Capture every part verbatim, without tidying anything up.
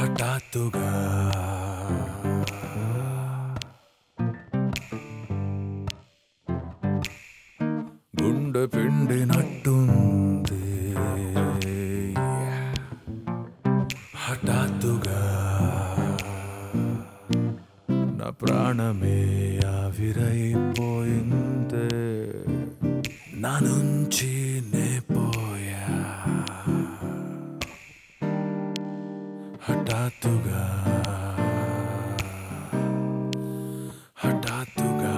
హఠాత్తుగా గుండె పిండినట్టుంది. హఠాత్తుగా నా ప్రాణమే ఆవిరైపోయిందే. నా నుంచి నే పోయా. హఠాత్తుగా హఠాత్తుగా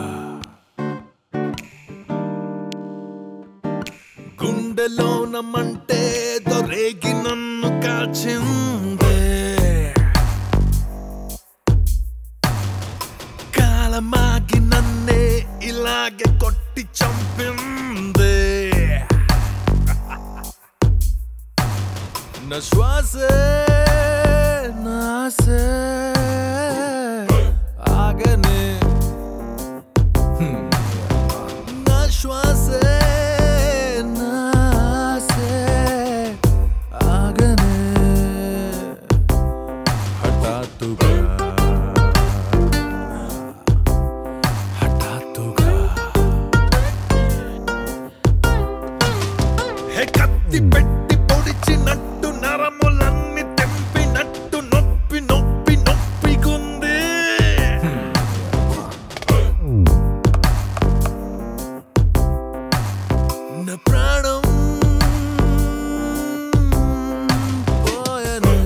గుండెలోన మంటే దొరేగి నన్ను కాల్చిందే. కాలమాగి నన్నే ఇలాగే కొట్టి చంపిందే. నా శ్వాసే నాసే ఆగనే. నా శ్వాసే నాసే ఆగనే. హఠాత్తుగా హఠాత్తుగా హే కత్తి పెట్టి పొడిచినట్టు నరములన్నీ తెంపినట్టు నొప్పి నొప్పి నొప్పిగుంది. నా ప్రాణం పోయనే.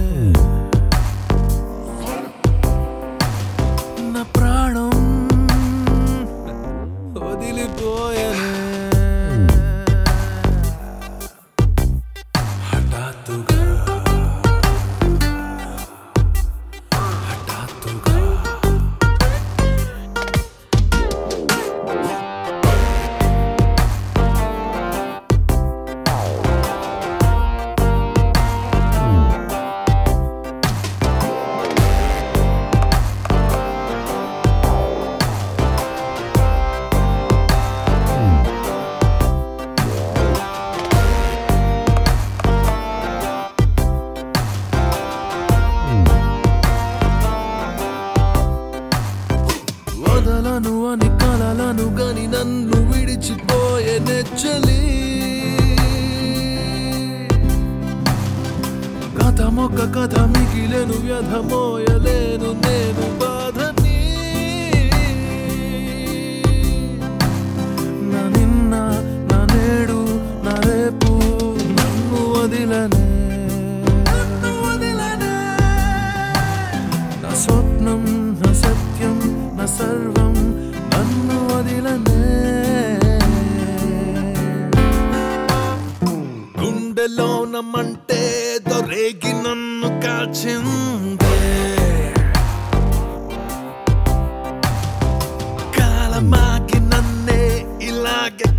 నా ప్రాణం వదిలిపోయనే. హఠాత్తుగా హఠాత్తుగా వదలను అని కలలను గని నన్ను విడిచిపోయే నెచ్చలి. కథమొక్క కథ మిగిలేను వ్యధమోయలేను నేను బాధని. నా నిన్న నా నేడు నా రేపు నన్ను వదిలనే. నా స్వప్నం నా సత్యం నా సర్వం నన్ను వదిలనే. గుండెలోన మంటే దొరేగి నన్ను కాల్చిందే. కాలమాకి నన్నే ఇలాగే